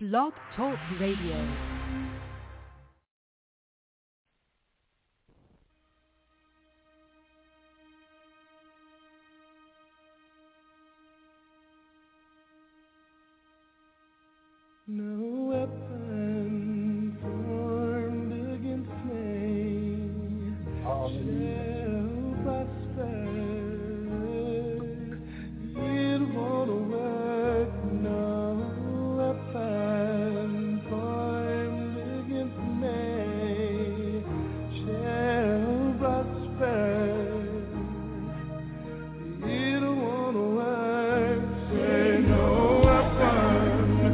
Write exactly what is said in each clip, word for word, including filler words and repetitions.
Blog Talk Radio. No weapon formed against me shall prosper. It won't work. No weapon formed against me shall prosper. It won't work. Say no weapon.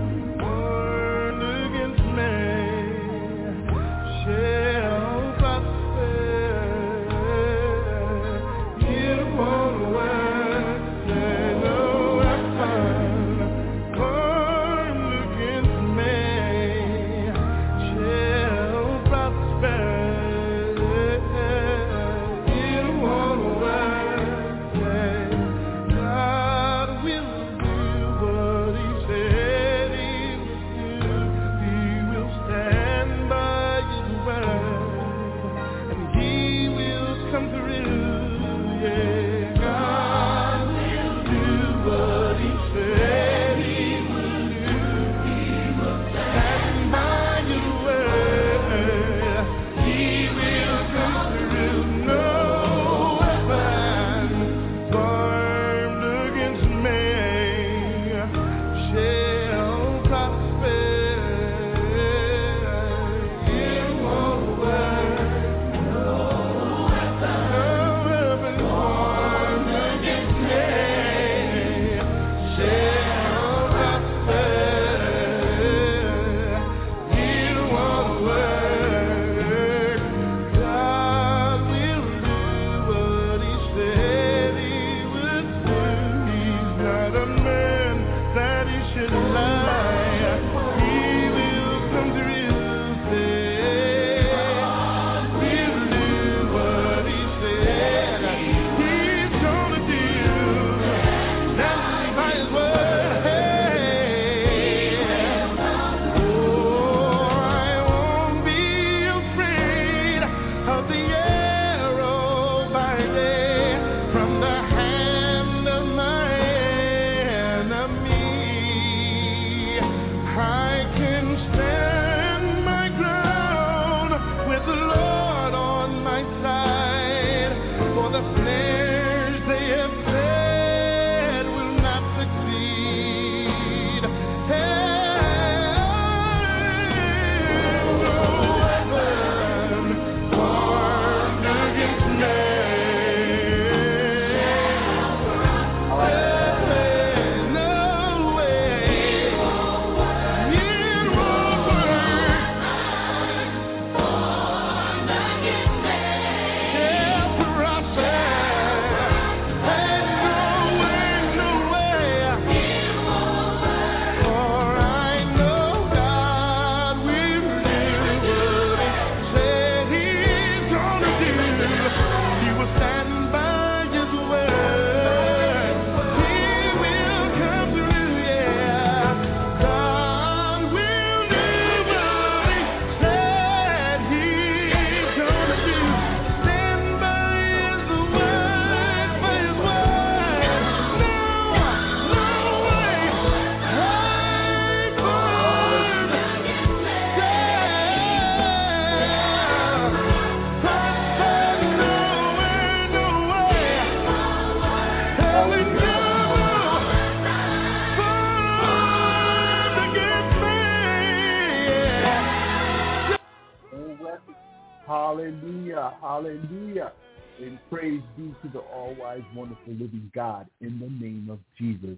Hallelujah, hallelujah, and praise be to the all-wise, wonderful, living God in the name of Jesus.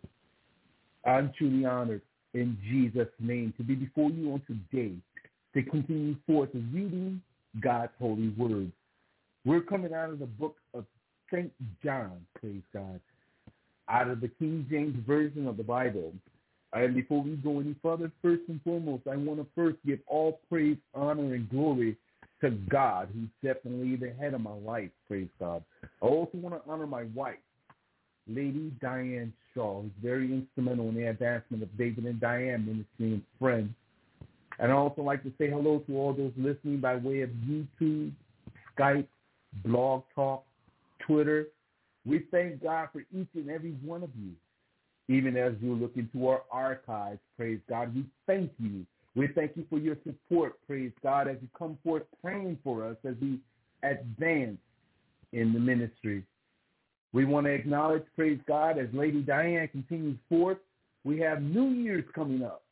I'm truly honored in Jesus' name to be before you on today to continue forth reading God's holy word. We're coming out of the book of Saint John, praise God, out of the King James Version of the Bible. And before we go any further, first and foremost, I want to first give all praise, honor, and glory to God, who's definitely the head of my life, praise God. I also want to honor my wife, Lady Diane Shaw, who's very instrumental in the advancement of David and Diane Ministry and Friends. And I'd also like to say hello to all those listening by way of YouTube, Skype, Blog Talk, Twitter. We thank God for each and every one of you. Even as you look into our archives, praise God, we thank you. We thank you for your support, praise God, as you come forth praying for us as we advance in the ministry. We want to acknowledge, praise God, as Lady Diane continues forth, we have New Year's coming up.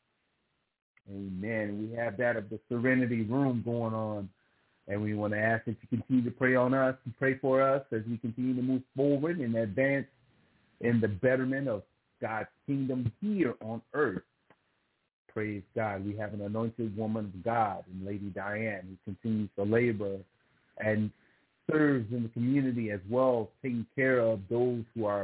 Amen. We have that of the Serenity Room going on. And we want to ask that you continue to pray on us and pray for us as we continue to move forward and advance in the betterment of God's kingdom here on earth. Praise God. We have an anointed woman of God in Lady Diane who continues to labor and serves in the community as well, taking care of those who are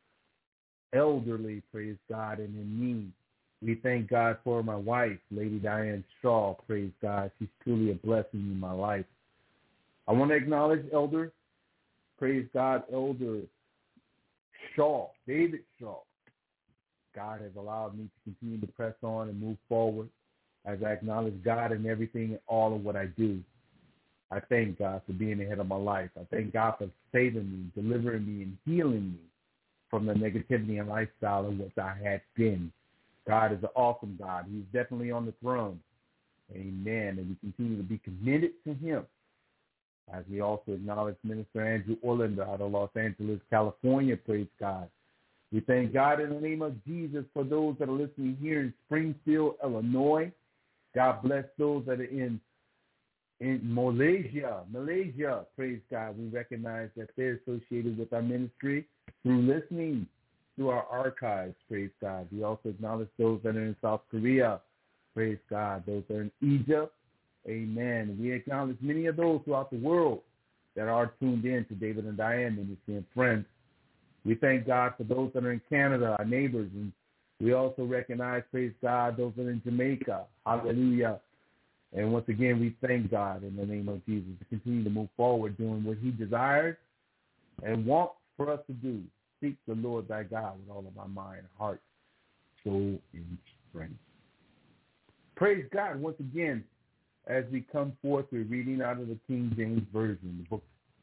elderly, praise God, and in need. We thank God for my wife, Lady Diane Shaw, praise God. She's truly a blessing in my life. I want to acknowledge Elder, praise God, Elder Shaw, David Shaw. God has allowed me to continue to press on and move forward as I acknowledge God in everything and all of what I do. I thank God for being ahead of my life. I thank God for saving me, delivering me, and healing me from the negativity and lifestyle in which I had been. God is an awesome God. He's definitely on the throne. Amen. And we continue to be committed to him. As we also acknowledge Minister Andrew Orlando out of Los Angeles, California, praise God. We thank God in the name of Jesus for those that are listening here in Springfield, Illinois. God bless those that are in in Malaysia, Malaysia, praise God. We recognize that they're associated with our ministry through listening to our archives, praise God. We also acknowledge those that are in South Korea, praise God. Those that are in Egypt, amen. We acknowledge many of those throughout the world that are tuned in to David and Diane Ministry and Friends. We thank God for those that are in Canada, our neighbors, and we also recognize, praise God, those that are in Jamaica, hallelujah. And once again, we thank God in the name of Jesus to continue to move forward doing what he desires and wants for us to do. Seek the Lord thy God with all of our mind, heart, soul, and strength. Praise God once again as we come forth, we're reading out of the King James Version, the book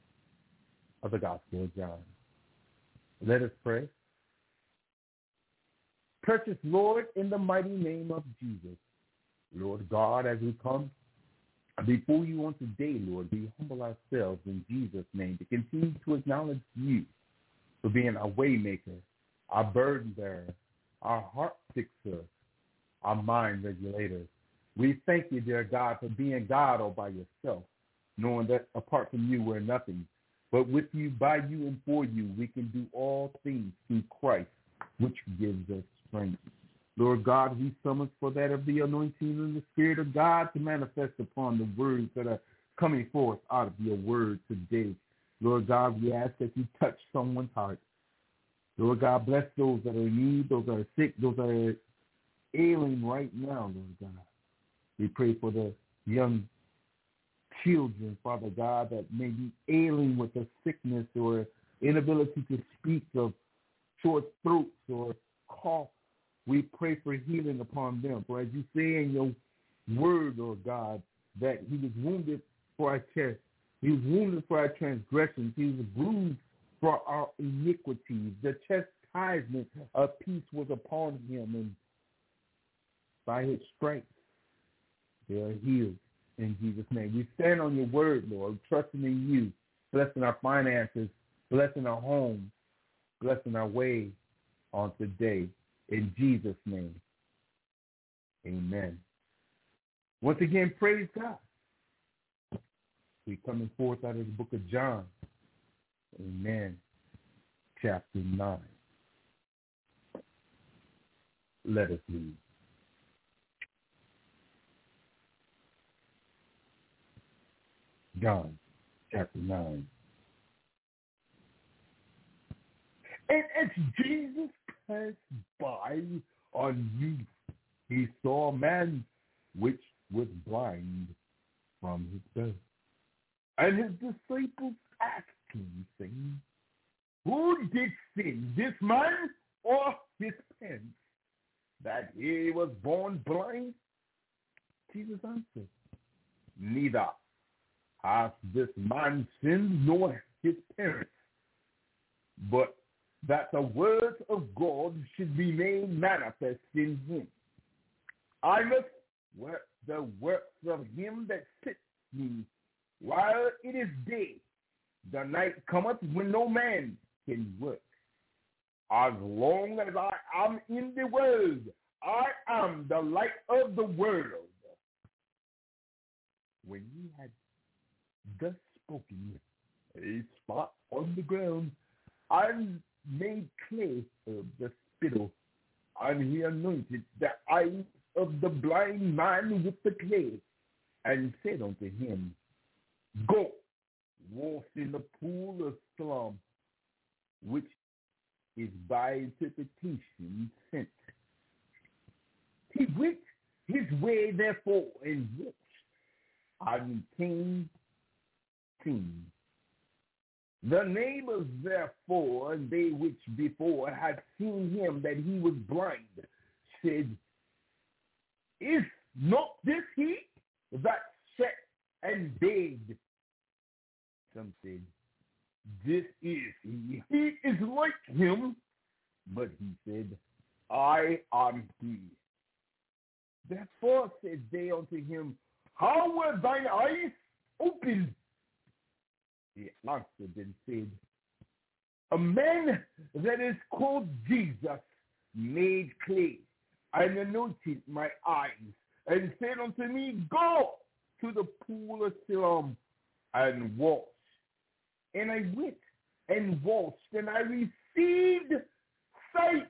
of the Gospel of John. Let us pray. Precious Lord, in the mighty name of Jesus, Lord God, as we come before you on today, Lord, we humble ourselves in Jesus' name to continue to acknowledge you for being our way maker, our burden bearer, our heart fixer, our mind regulator. We thank you, dear God, for being God all by yourself, knowing that apart from you, we're nothing. But with you, by you, and for you, we can do all things through Christ, which gives us strength. Lord God, we summons for that of the anointing and the Spirit of God to manifest upon the words that are coming forth out of your word today. Lord God, we ask that you touch someone's heart. Lord God, bless those that are in need, those that are sick, those that are ailing right now, Lord God. We pray for the young children, Father God, that may be ailing with a sickness or inability to speak, of short throats or cough. We pray for healing upon them. For as you say in your word, Lord God, that he was wounded for our chest. He was wounded for our transgressions. He was bruised for our iniquities. The chastisement of peace was upon him, and by his stripes they are healed. In Jesus' name, we stand on your word, Lord, trusting in you, blessing our finances, blessing our homes, blessing our way on today. In Jesus' name, amen. Once again, praise God. We're coming forth out of the book of John, amen, chapter nine. Let us read. John, chapter nine. And as Jesus passed by on youth, he saw a man which was blind from his birth. And his disciples asked him, saying, who did sin, this man or his parents, that he was born blind? Jesus answered, neither has this man sinned nor his parents, but that the words of God should be made manifest in him. I must work the works of him that sent me while it is day. The night cometh when no man can work. As long as I am in the world, I am the light of the world. When he had thus spoken, a spot on the ground, and made clay of the spittle, and he anointed the eyes of the blind man with the clay, and said unto him, go, wash in the pool of Siloam, which is by interpretation sent. He went his way therefore and washed, and came clean. The neighbors therefore, and they which before had seen him that he was blind, said, is not this he that sat and begged? Some said, this is he. He is like him. But he said, I am he. Therefore said they unto him, how were thine eyes opened? He answered and said, a man that is called Jesus made clay and anointed my eyes, and said unto me, go to the pool of Siloam and wash. And I went and washed, and I received sight.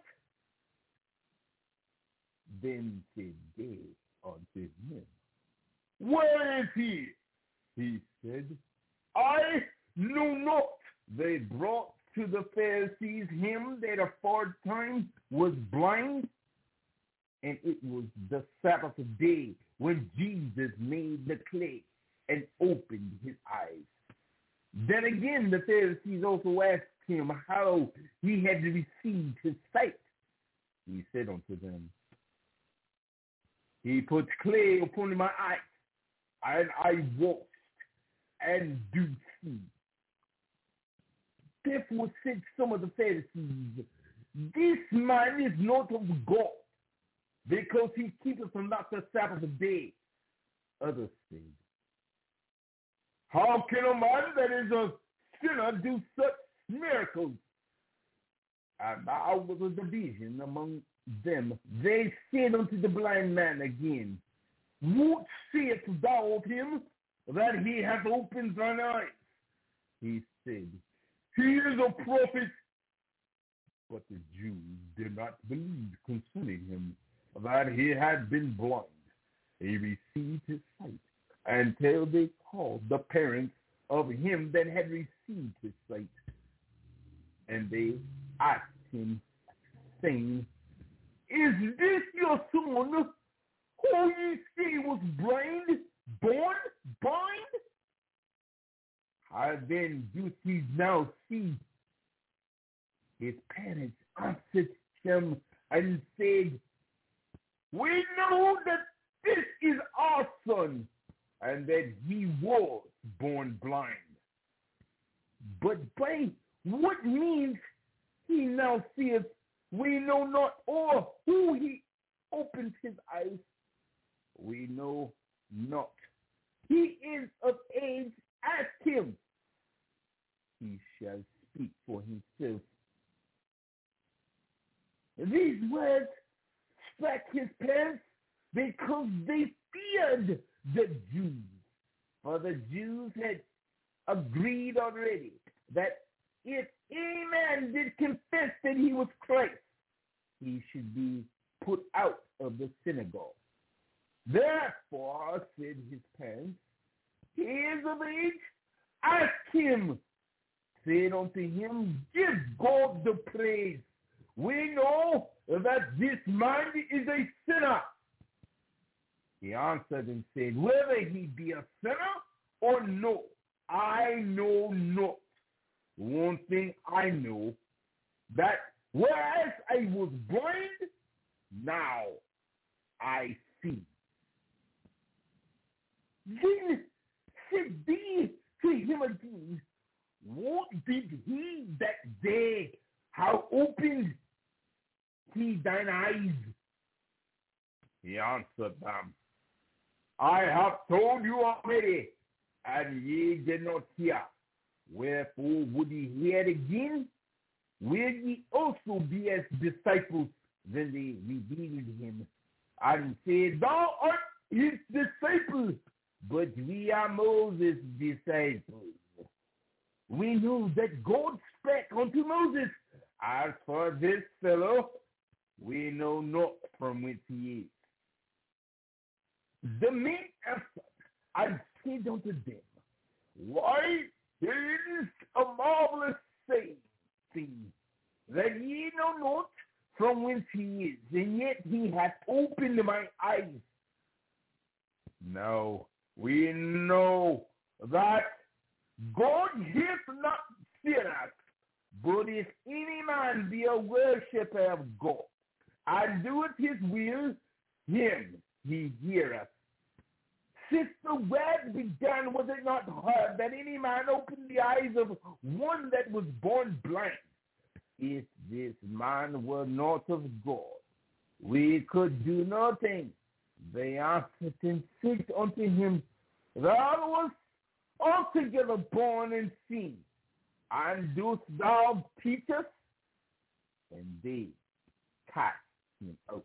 Then said they unto him, where is he? He said, I know not. They brought to the Pharisees him that aforetime was blind, and it was the Sabbath day when Jesus made the clay and opened his eyes. Then again the Pharisees also asked him how he had received his sight. He said unto them, he put clay upon my eyes, and I washed, and do see. Therefore said some of the Pharisees, this man is not of God, because he keepeth not the Sabbath day. Others said, how can a man that is a sinner do such miracles? And now was a division among them. They said unto the blind man again, what sayest thou of him, that he hath opened thine eyes? He said, he is a prophet. But the Jews did not believe concerning him, that he had been blind. He received his sight, until they called the parents of him that had received his sight. And they asked him, saying, is this your son, who ye say was blind, born blind? How then do ye now see? His parents answered him and said, we know that this is our son, and that he was born blind. But by what means he now seeth, we know not, or who he opened his eyes, we know not. He is of age, ask him. He shall speak for himself. These words struck his parents because they feared the Jews. For the Jews had agreed already that if any man did confess that he was Christ, he should be put out of the synagogue. Therefore, said his parents, he is of age, ask him. Said unto him, give God the praise. We know that this man is a sinner. He answered and said, whether he be a sinner or no, I know not. one thing I know, that whereas I was blind, now I see. Then said thee to him again, what did he that day have opened he thine eyes? He answered them, I have told you already, and ye did not hear. Wherefore would ye hear it again? Will ye also be as disciples? Then they revealed him and said, thou art his disciple, but we are Moses' disciples. We know that God spake unto Moses. As for this fellow, we know not from whence he is. The men answered and said unto them, why, it is a marvelous saying, thing, that ye know not from whence he is, and yet he hath opened my eyes. Now we know that God heareth not sinners, but if any man be a worshipper of God, and doeth his will, him he heareth. Since the word began, was it not heard that any man opened the eyes of one that was born blind? If this man were not of God, we could do nothing. They answered and said unto him, thou wast altogether born in sin, and dost thou teach us? And they cast him out.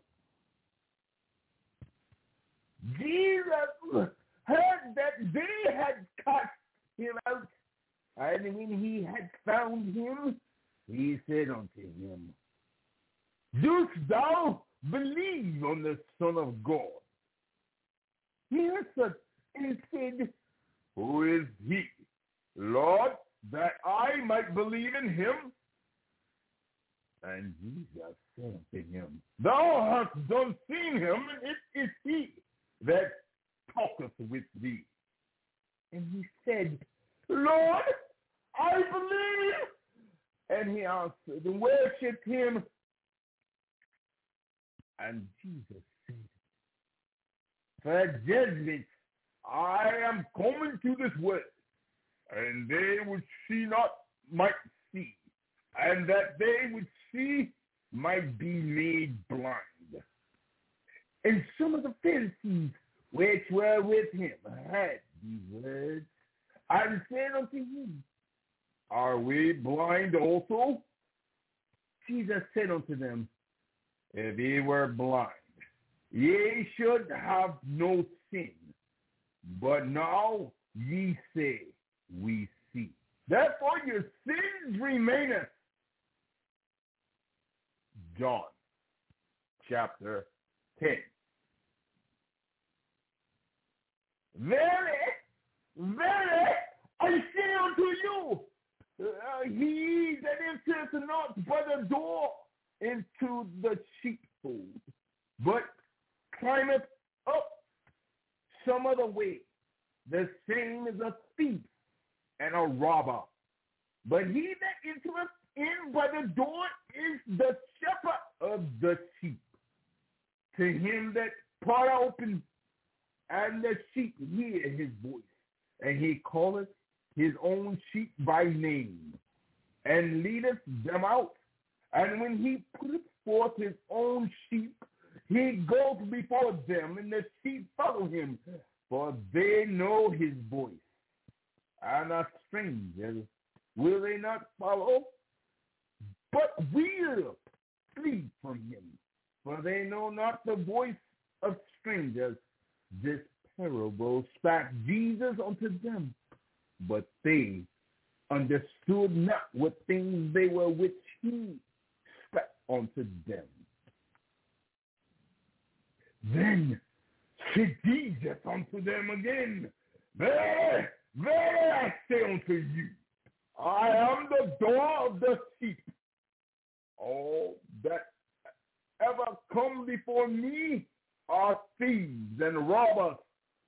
Jesus heard that they had cast him out, and when he had found him, he said unto him, dost thou believe on the Son of God? He answered and said, who is he, Lord, that I might believe in him? And Jesus said unto him, thou hast done seen him, and it is he that talketh with thee. And he said, Lord, I believe. And he answered and worshipped him. And Jesus said, for judgment I am coming to this world, and they which see not might see, and that they which see might be made blind. And some of the Pharisees which were with him heard these words, and said unto him, are we blind also? Jesus said unto them, if ye were blind, ye should have no sin. But now ye say, we see. Therefore your sins remaineth. John chapter ten. Verily, verily, I say unto you, uh, he that entereth not by the door into the sheepfold, but climbeth up some other way, the same is a thief and a robber. But he that entereth in by the door is the shepherd of the sheep. To him that part open, and the sheep hear his voice, and he calleth his own sheep by name, and leadeth them out. And when he putteth forth his own sheep, he goes before them, and the sheep follow him, for they know his voice. And a stranger will they not follow, but will flee from him, for they know not the voice of strangers. This parable spake Jesus unto them, but they understood not what things they were which he spake unto them. Then said Jesus unto them again, Verily, verily I say unto you, I am the door of the sheep. All that ever come before me are thieves and robbers,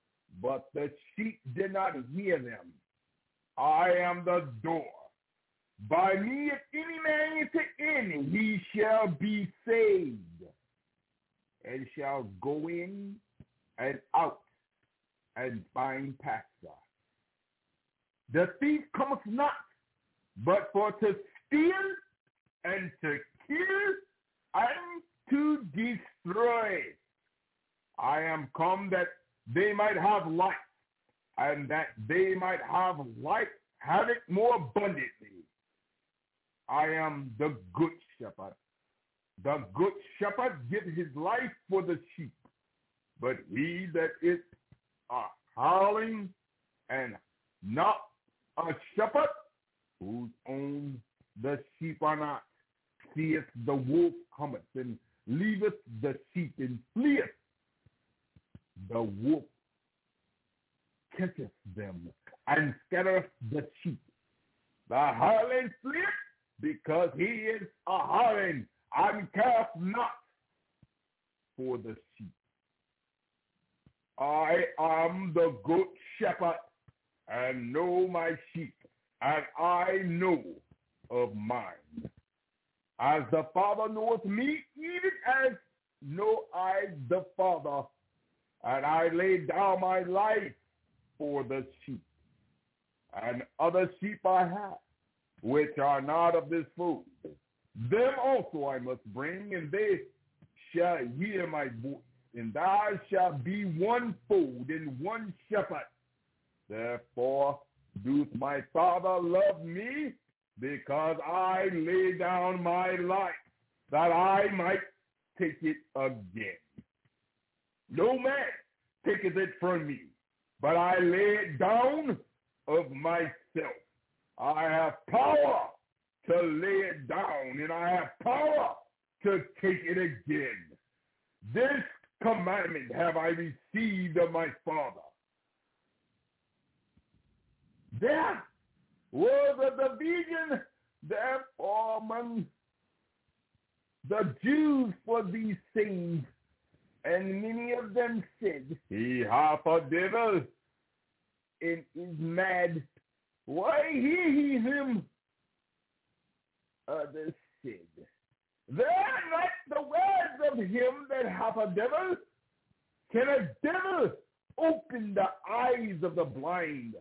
but the sheep did not hear them. I am the door. By me, if any man enter in, he shall be saved, and shall go in and out and find pasture. The thief cometh not, but for to steal and to kill and to destroy. I am come that they might have life, and that they might have life, have it more abundantly. I am the good shepherd. The good shepherd gives his life for the sheep. But he that is a howling and not a shepherd, whose own the sheep are not, seeth the wolf cometh, and leaveth the sheep, and fleeth. The wolf catcheth them, and scattereth the sheep. The howling fleeth, because he is a howling, and careth not for the sheep. I am the good shepherd, and know my sheep, and I know of mine. As the Father knoweth me, even as know I the Father, and I lay down my life for the sheep. And other sheep I have, which are not of this fold. Them also I must bring, and they shall hear my voice. And thou shalt be one fold and one shepherd. Therefore doth my Father love me, because I lay down my life, that I might take it again. No man taketh it from me, but I lay it down of myself. I have power to lay it down, and I have power to take it again. This commandment have I received of my Father. There was a division, therefore, among the Jews for these things, and many of them said, he hath a devil and is mad. Why hear ye him? Others said, they are not the words of him that hath a devil. Can a devil open the eyes of the blind?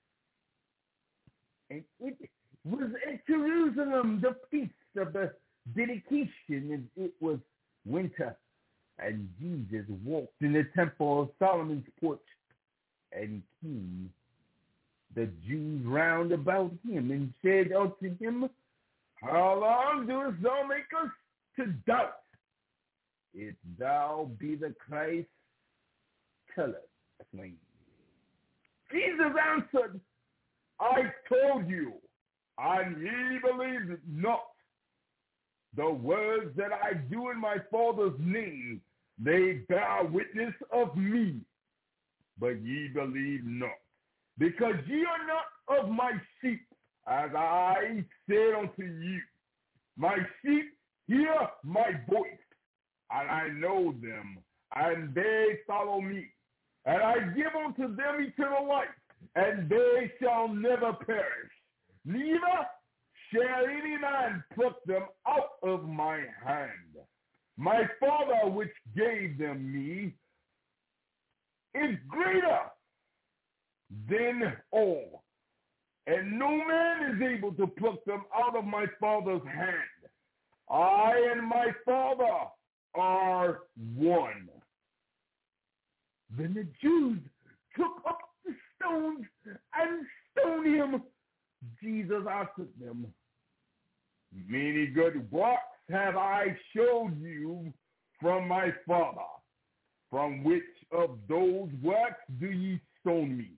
And it was at Jerusalem, the feast of the dedication, and it was winter. And Jesus walked in the temple of Solomon's porch, and came the Jews round about him, and said unto him, how long doest thou make us to doubt? If thou be the Christ, tell us plainly. Jesus answered, I told you, and ye believe not. The words that I do in my Father's name, they bear witness of me, but ye believe not. Because ye are not of my sheep, as I said unto you. My sheep hear my voice, and I know them, and they follow me. And I give unto them eternal life, and they shall never perish. Neither shall any man pluck them out of my hand. My Father which gave them me is greater than all, and no man is able to pluck them out of my Father's hand. I and my Father are one. Then the Jews took up the stones and stoned him. Jesus answered them, many good works have I showed you from my Father. From which of those works do ye stone me?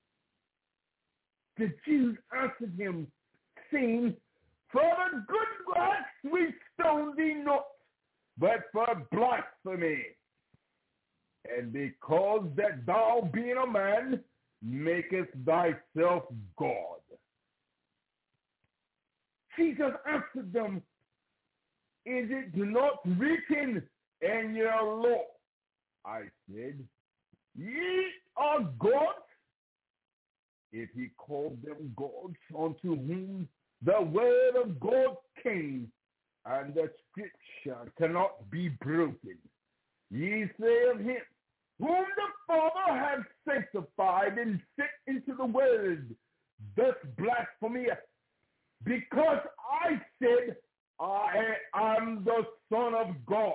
The Jews answered him, saying, for the good works we stone thee not, but for blasphemy, and because that thou, being a man, makest thyself God. Jesus answered them, is it not written in your law? I said, ye are gods. If he called them gods, unto whom the word of God came, and the scripture cannot be broken. Ye say of him, whom the Father hath sanctified and set into the world, thus blasphemy, because I said, I am the Son of God.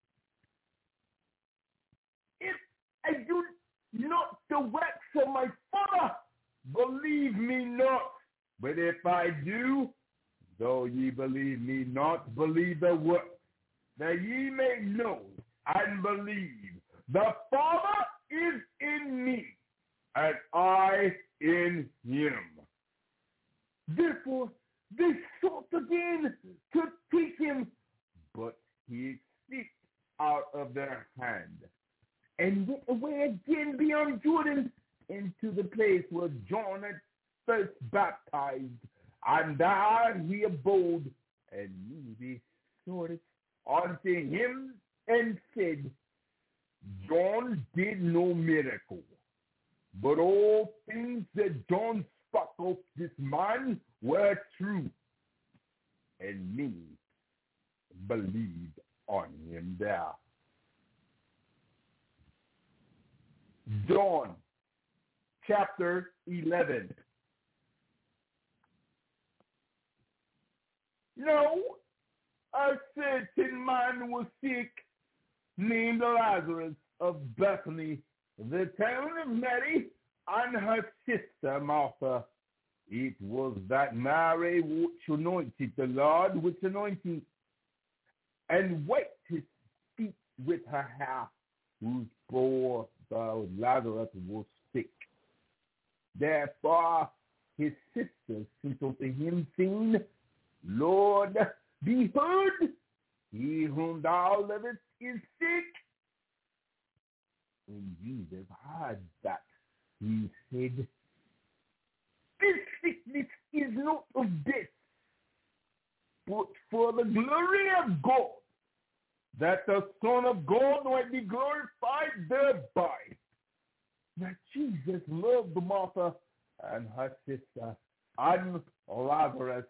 If I do not the works of my Father, believe me not. But if I do, though ye believe me not, believe the works, that ye may know and believe. The Father is in me, and I in him. Therefore, they sought again to take him, but he escaped out of their hand, and went away again beyond Jordan into the place where John had first baptized, and there he abode, and many resorted unto him and said, John did no miracle, but all things that John spoke of this man were true, and many believed on him there. John chapter eleven. Now, a certain man was sick, named Lazarus of Bethany, the town of Mary, and her sister Martha. It was that Mary which anointed the Lord with anointing, and wiped his feet with her hair, whose poor Lazarus was sick. Therefore his sister sent unto him, saying, Lord, behold, he whom thou lovest is sick. When Jesus heard that, he said, This sickness is not of death, but for the glory of God, that the Son of God might be glorified thereby. Now Jesus loved Martha and her sister and Lazarus.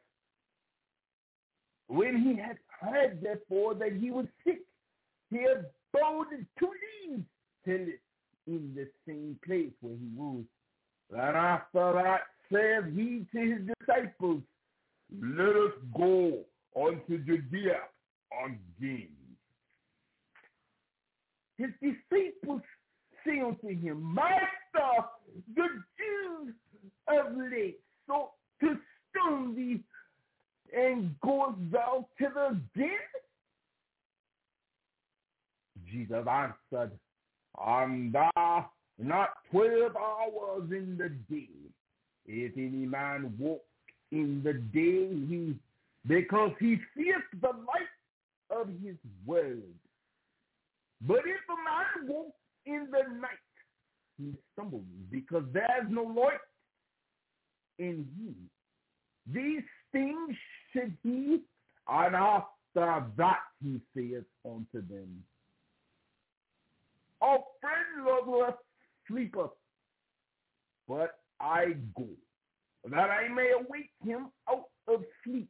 When he had heard, therefore, that he was sick, he abode two days till in the same place where he was. And after that said he to his disciples, Let us go unto Judea again. His disciples say unto him, Master, the Jews of late sought to stone thee, and goest thou thither again? Jesus answered, Am thou not twelve hours in the day? If any man walk in the day, he because he seeth the light of his word. But if a man walk in the night, he stumbles, because there is no light in him. These things said he, and after that he saith unto them, Our friend Lazarus sleepeth, but I go, that I may awake him out of sleep.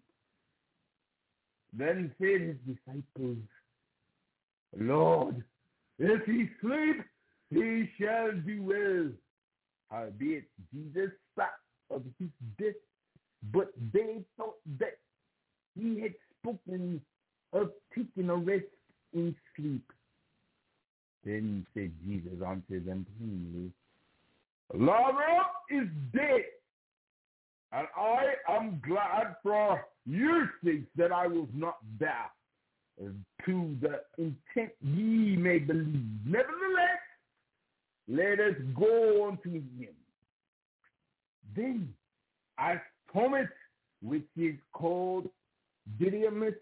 Then said his disciples, Lord, if he sleep, he shall do well. Howbeit Jesus spake of his death, but they thought that he had spoken of taking a rest in sleep. Then said Jesus unto them plainly, Lazarus is dead, and I am glad for your sakes that I was not there, to the intent ye may believe. Nevertheless, let us go unto him. Then, as Thomas, which is called Didymus,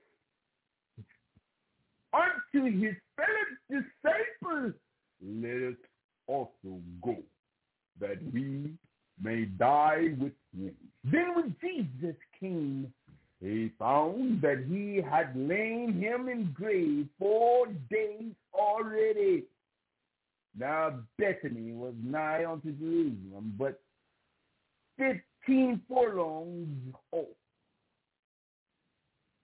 unto his fellow disciples, let us also go, that we may die with him. Then when Jesus came, he found that he had lain him in grave four days already. Now Bethany was nigh unto Jerusalem, but fifteen furlongs off.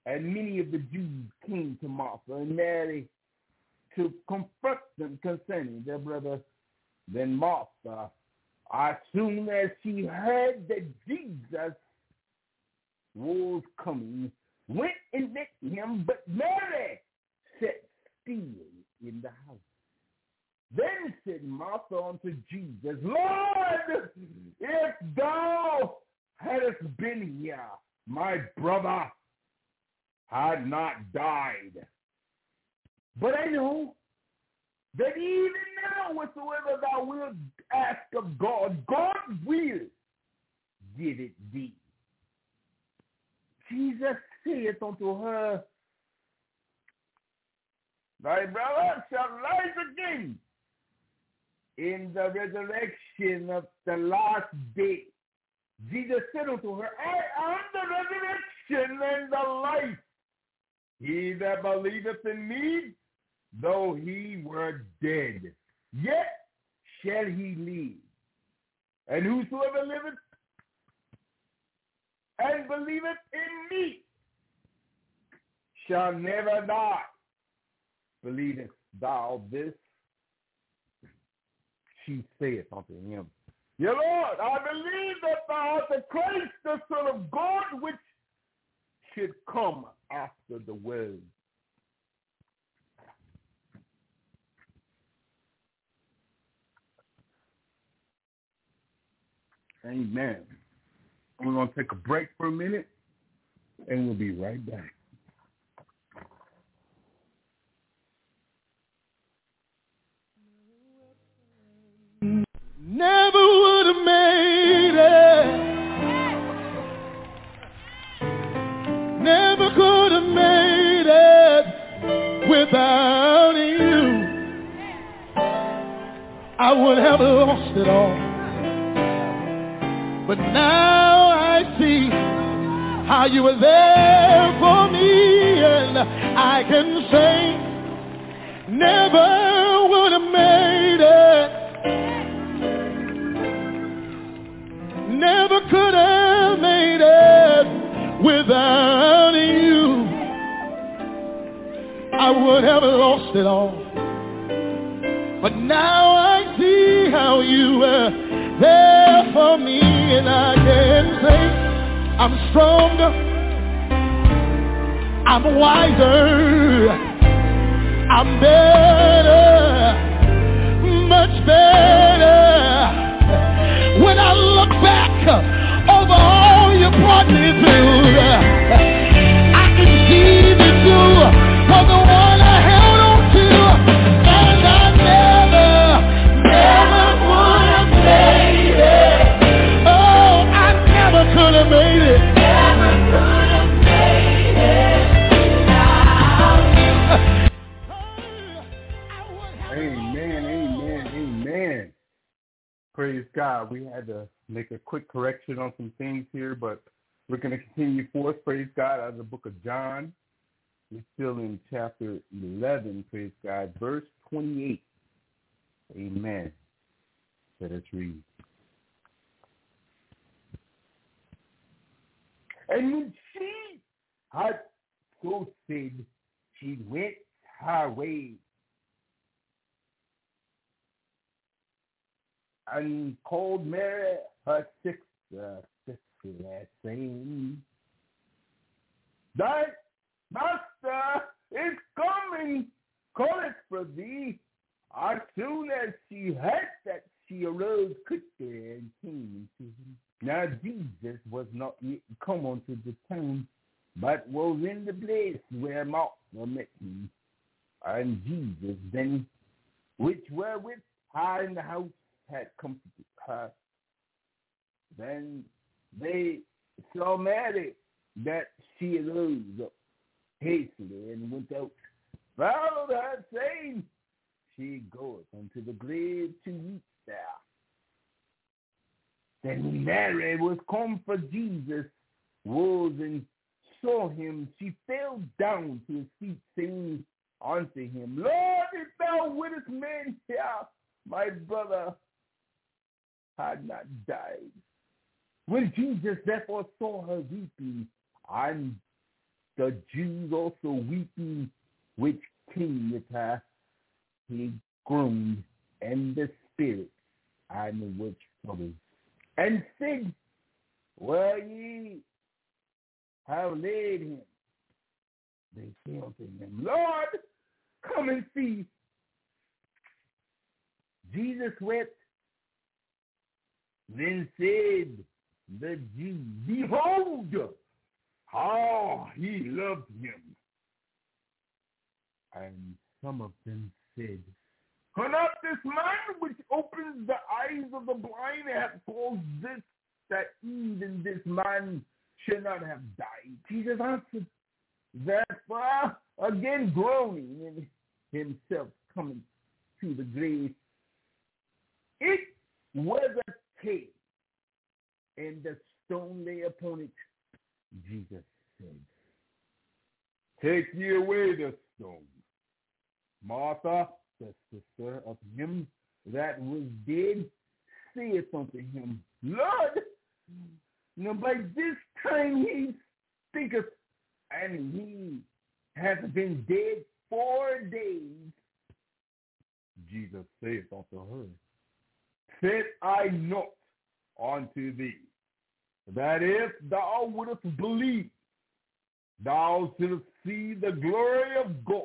And many of the Jews came to Martha and Mary to confront them concerning their brother. Then Martha, as soon as she heard that Jesus was coming, went and met him, but Mary sat still in the house. Then said Martha unto Jesus, Lord, if thou hadst been here, my brother had not died. But I know that even now, whatsoever thou wilt ask of God, God will give it thee. Jesus saith unto her, thy brother shall rise again in the resurrection of the last day. Jesus said unto her, I am the resurrection and the life. He that believeth in me, though he were dead, yet shall he live. And whosoever liveth and believeth in me shall never die. Believest thou this? She saith unto him, Yea, Lord, I believe that thou art the Christ, the Son of God, which should come after the world. Amen. We're going to take a break for a minute, and we'll be right back. Never would have made it. Never could have made it without you. I would have lost it all. But now I see how you were there for me, and I can say, never would have made it. Never could have made it without you. I would have lost it all. But now I see how you were there for me, and I can say I'm stronger, I'm wiser, I'm better, much better. When I look back over all you brought me through, I can see that you were the one I held on to, and I never, never would have made it. Oh, I never could have made it. Never could have made it. Amen, amen, amen. Praise God. We had to make a quick correction on some things here, but we're going to continue forth. Praise God. Out of the book of John. We're still in chapter eleven. Praise God. Verse twenty-eight. Amen. Let us read. And when she had so said, she went her way, and called Mary her sister, sister, saying, Thy master is coming, calleth for thee. As soon as she heard that, she arose quickly and came to him. Now Jesus was not yet come unto the town, but was in the place where Martha met him. And Jesus then, which were with her in the house, had comforted her. Then they saw Mary, that she arose up hastily and went out, followed her, saying, She goeth unto the grave to weep there. Then Mary was come for Jesus, was and saw him. She fell down to his feet, saying unto him, Lord, if thou wouldest made here, my brother had not died. When Jesus therefore saw her weeping, and the Jews also weeping, which came with her, he groaned in the spirit and was troubled, and said, where ye have laid him? They say unto him, Lord, come and see. Jesus wept. Then said the Jews, behold, how he loved him. And some of them said, are not this man which opens the eyes of the blind hath caused this, that even this man should not have died? Jesus answered, therefore, again groaning in himself, coming to the grave, it was a cave, and the stone lay upon it. Jesus said, take ye away the stone. Martha, the sister of him that was dead, saith unto him, Lord, now by this time he thinketh, and he hath been dead four days. Jesus saith unto her, said I not unto thee, that if thou wouldest believe, thou shouldst see the glory of God?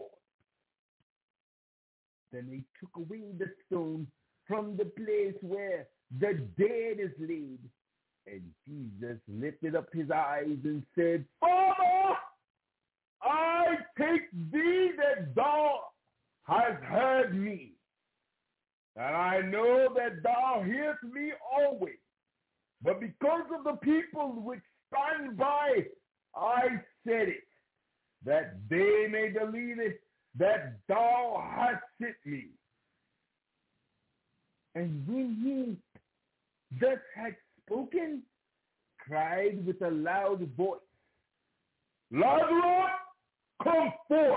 Then they took away the stone from the place where the dead is laid. And Jesus lifted up his eyes and said, Father, I take thee that thou hast heard me, and I know that thou hearest me always. But because of the people which stand by, I said it, that they may believe it, that thou hast sent me. And when he thus had spoken, cried with a loud voice, Lazarus, come forth.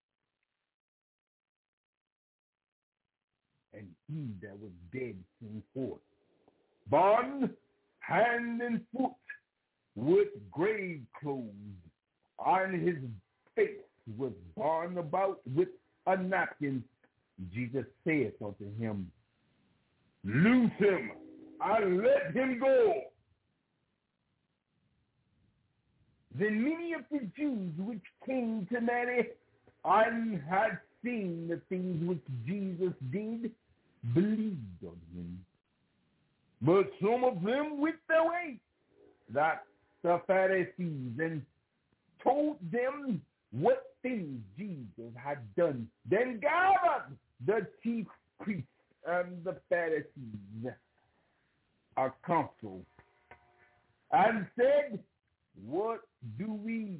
And he that was dead came forth, bound hand and foot with grave clothes, and his face was bound about with a napkin. Jesus saith unto him, loose him and let him go. Then many of the Jews which came to Mary and had seen the things which Jesus did believed on him. But some of them went their way, that the Pharisees, and told them what things Jesus had done. Then gathered the chief priests and the Pharisees a council, and said, what do we?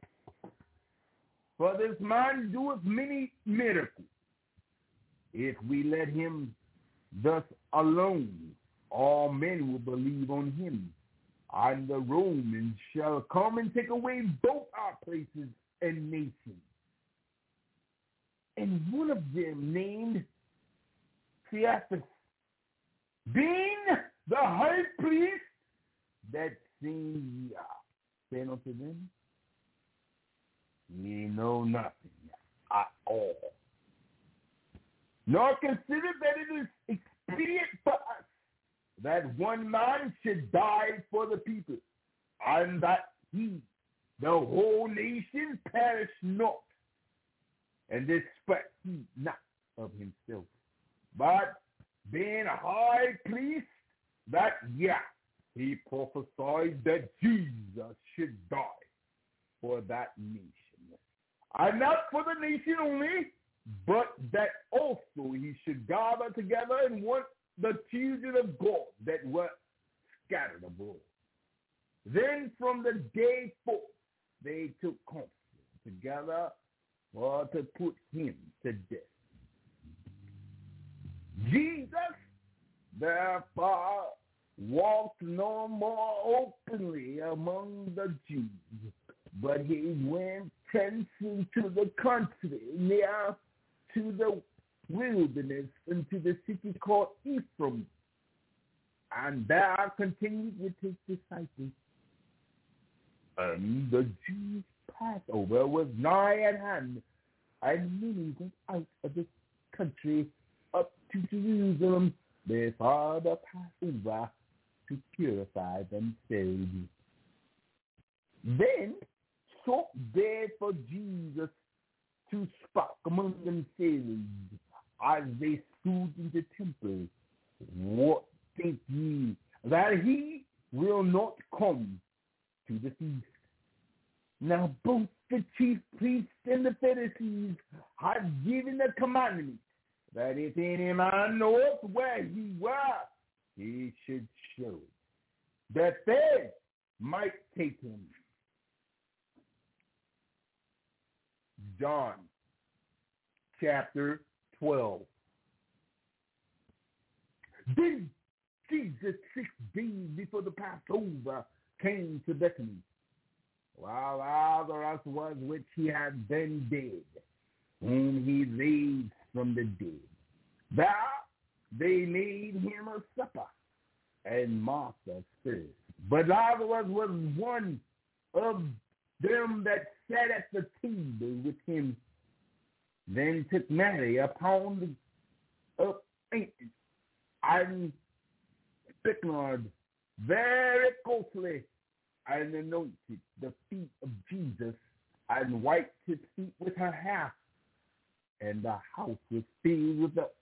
For this man doeth many miracles. If we let him thus alone, all men will believe on him, and the Romans shall come and take away both our places and nations. And one of them, named Caiaphas, being the high priest, that same year, said unto them, ye know nothing at all, nor consider that it is expedient for us that one man should die for the people, and that he, the whole nation, perish not. And expect he not of himself, but being a high priest, that year he prophesied that Jesus should die for that nation. And not for the nation only, but that also he should gather together and want the children of God that were scattered abroad. Then from the day forth they took counsel together for to put him to death. Jesus, therefore, walked no more openly among the Jews, but he went thence into the country near to the wilderness, into the city called Ephraim, and there continued with his disciples. And the Jews Passover was nigh at hand, and many went out of the country up to Jerusalem before the Passover to purify themselves. Then sought they for Jesus to speak among themselves as they stood in the temple. What think ye, that he will not come to the feast? Now both the chief priests and the Pharisees had given the commandment that if any man knoweth where he were, he should show it, that they might take him. John chapter twelve. Then Jesus, six days before the Passover, came to Bethany, while Lazarus was which he had been dead, whom he raised from the dead. There they made him a supper, and Martha served. But Lazarus was one of them that sat at the table with him. Then took Mary a pound of ointment and spikenard very closely, and anointed the feet of Jesus, and wiped his feet with her hair. And the house was filled with the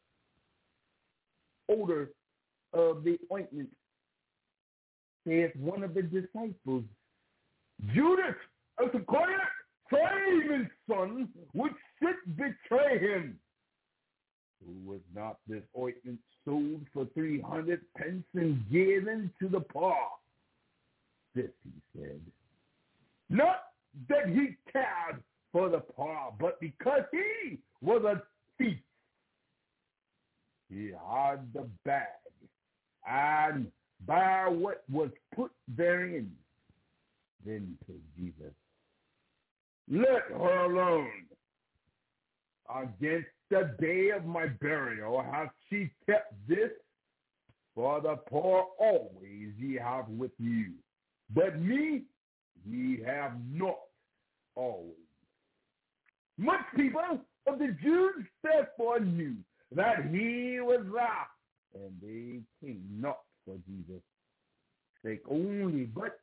odor of the ointment. Saith one of the disciples, Judas Iscariot, Simon's son, would sit betray him. Who was not this ointment sold for three hundred pence and given to the poor? This he said, not that he cared for the poor, but because he was a thief. He had the bag, and by what was put therein. Then said Jesus, let her alone. Against the day of my burial hath she kept this? For the poor always ye have with you, but me ye have not always. Much people of the Jews therefore knew that he was there, and they came not for Jesus' sake only, but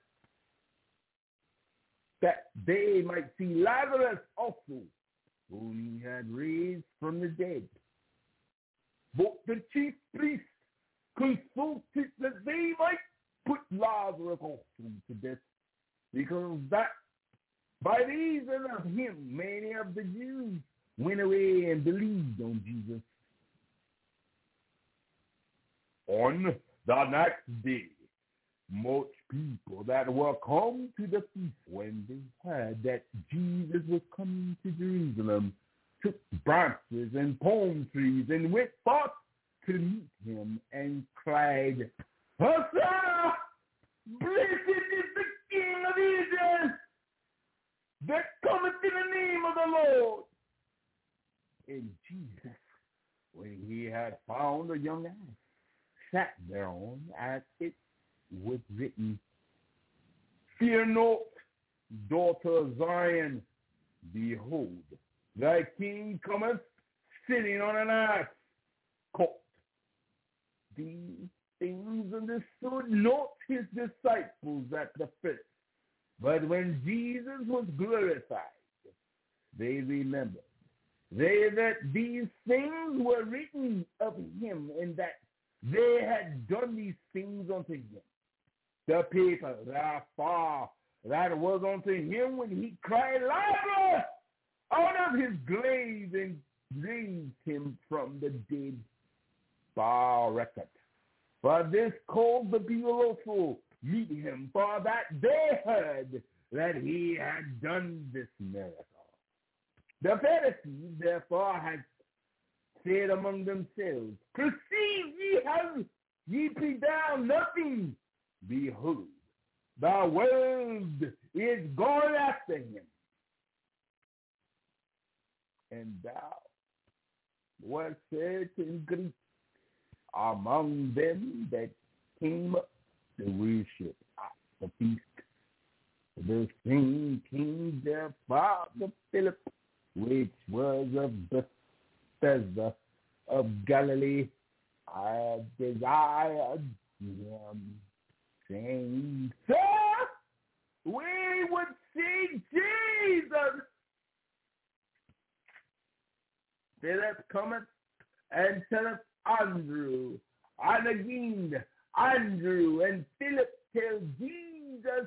that they might see Lazarus also, whom he had raised from the dead. Both the chief priests consulted that they might put Lazarus also to death, because that by reason of him many of the Jews went away and believed on Jesus. On the next day, much people that were come to the feast, when they heard that Jesus was coming to Jerusalem, took branches and palm trees and went forth to meet him and cried, Hosanna! Blessed is the King of Israel that cometh in the name of the Lord. And Jesus, when he had found a young ass, sat thereon, as it was written, Fear not, daughter of Zion, behold, thy king cometh sitting on an ass, colt. These things understood not his disciples at the first, but when Jesus was glorified, they remembered. They that these things were written of him, and that they had done these things unto him. The people, therefore, that was unto him when he cried, Lazarus, out of his grave, and raised him from the dead, far record. For this called the people also meet him, for that they heard that he had done this miracle. The Pharisees therefore had said among themselves, Perceive ye how ye prevail nothing. Behold, the world is gone after him. And thou wast said in Greek, among them that came up to worship at the feast. the same king their father Philip, which was of Bethesda of Galilee, I desired him, saying, Sir, we would see Jesus. Philip cometh and telleth Andrew, and again Andrew and Philip tell Jesus.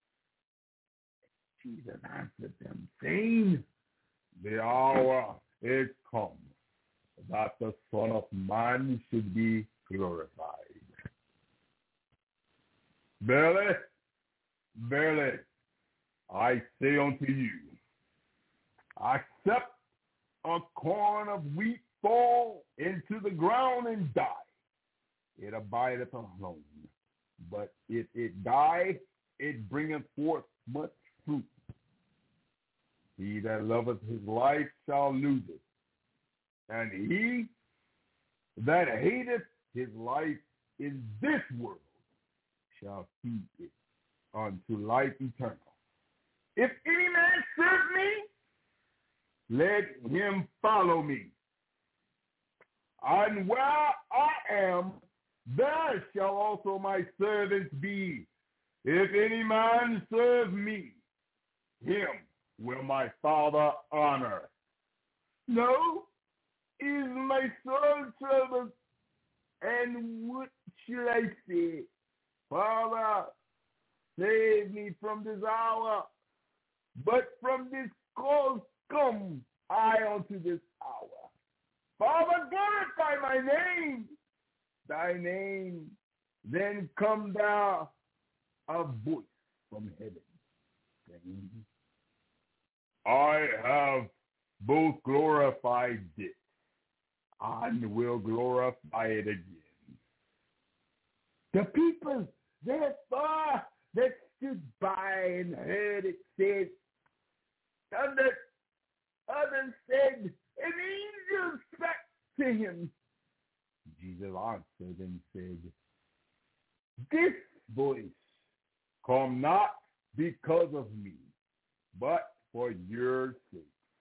Jesus answered them, saying, the hour is come that the Son of Man should be glorified. Verily, verily, I say unto you, except a corn of wheat fall into the ground and die, it abideth alone. But if it die, it bringeth forth much fruit. He that loveth his life shall lose it, and he that hateth his life in this world shall keep it unto life eternal. If any man serve me, let him follow me. And where I am, there shall also my servants be. If any man serve me, him will my Father honor. No, is my soul troubled, and what shall I say? Father, save me from this hour. But from this cause come I unto this hour. Father, glorify my name. Thy name. Then come thou a voice from heaven, saying, I have both glorified it and will glorify it again. The people therefore that stood by and heard it said, others, others said, an angel spake to him. Jesus answered and said, this voice come not because of me, but for your sake.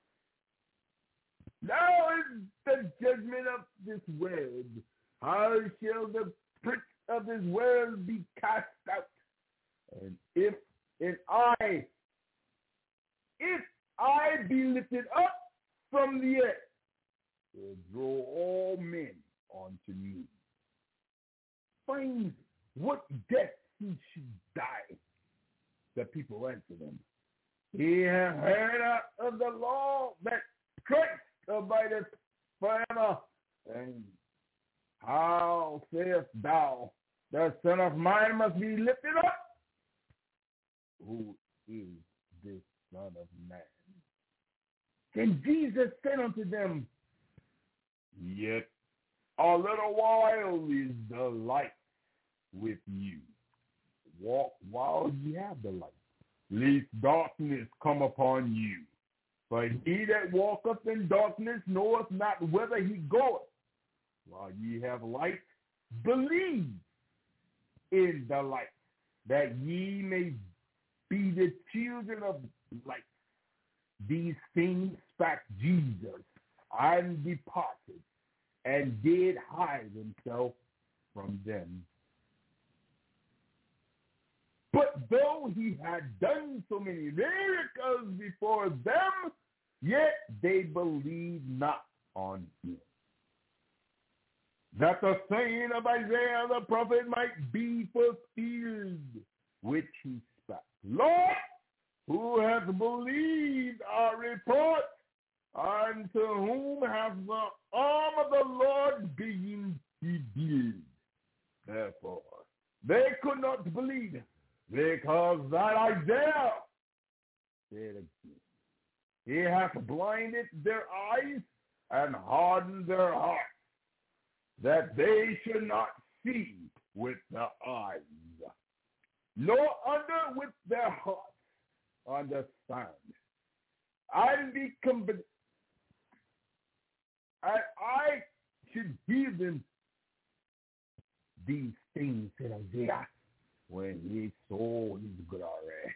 Now is the judgment of this world. How shall the prince of this world be cast out? And if and I, if I be lifted up from the earth, will draw all men unto me. Find what death he should die. The people answered him, he hath heard of the law that Christ abideth forever. And how sayest thou, the Son of Man must be lifted up? Who is this Son of Man? Then Jesus said unto them, yet a little while is the light with you. Walk while ye have the light, lest darkness come upon you. For he that walketh in darkness knoweth not whither he goeth. While ye have light, believe in the light, that ye may be the children of light. These things spake Jesus, and departed, and did hide himself from them. But though he had done so many miracles before them, yet they believed not on him. That the saying of Isaiah the prophet might be fulfilled, which he spake, Lord, who hath believed our report, and to whom hath the arm of the Lord been revealed? Therefore, they could not believe, because that Isaiah said again, he hath blinded their eyes and hardened their hearts, that they should not see with their eyes, nor under with their hearts understand, and be convinced, and I should give them these things, said Isaiah, when he saw his glory,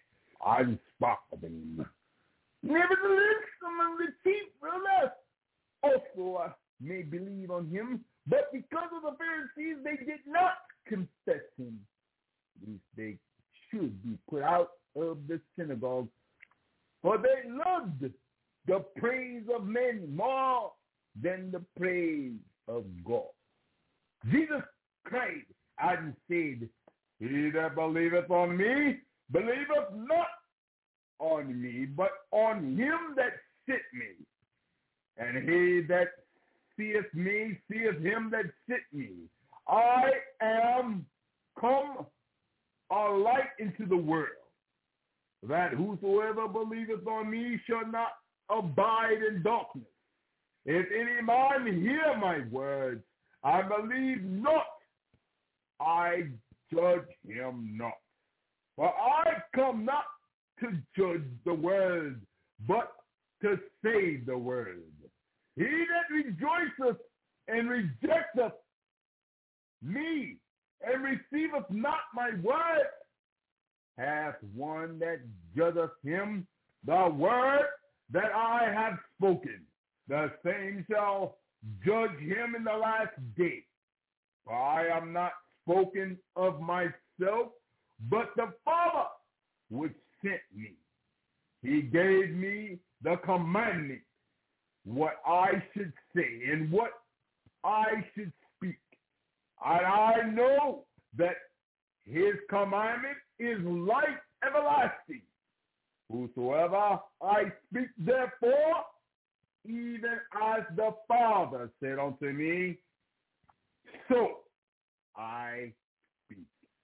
unspoken. Nevertheless, some of the chief rulers also uh, may believe on him, but because of the Pharisees, they did not confess him. At least they should be put out of the synagogue, for they loved the praise of men more than the praise of God. Jesus Christ and said, he that believeth on me, believeth not on me, but on him that sent me. And he that seeth me, seeth him that sent me. I am come a light into the world, that whosoever believeth on me shall not abide in darkness. If any man hear my words, I believe not, I judge him not. For I come not to judge the world, but to save the world. He that rejoiceth and rejecteth me and receiveth not my word hath one that judgeth him. The word that I have spoken, the same shall judge him in the last day. For I am not spoken of myself, but the Father which sent me. He gave me the commandment, what I should say and what I should speak. And I know that his commandment is life everlasting. Whosoever I speak therefore, even as the Father said unto me, so I speak.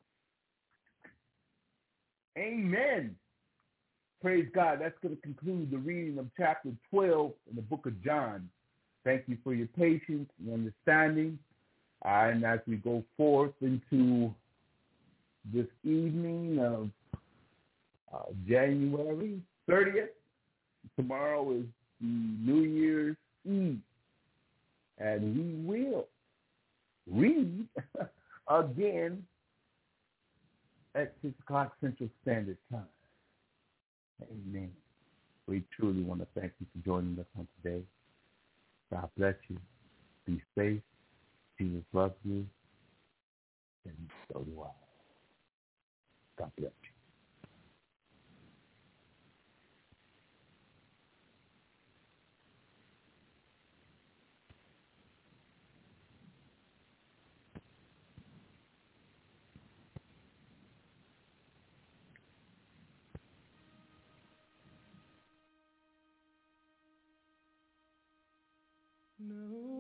Amen. Praise God. That's going to conclude the reading of chapter twelve in the book of John. Thank you for your patience and understanding. Uh, and as we go forth into this evening of uh, January thirtieth, tomorrow is the New Year's Eve. And we will read again at six o'clock Central Standard Time. Amen. We truly want to thank you for joining us on today. God bless you. Be safe. Jesus loves you. And so do I. God bless you. No.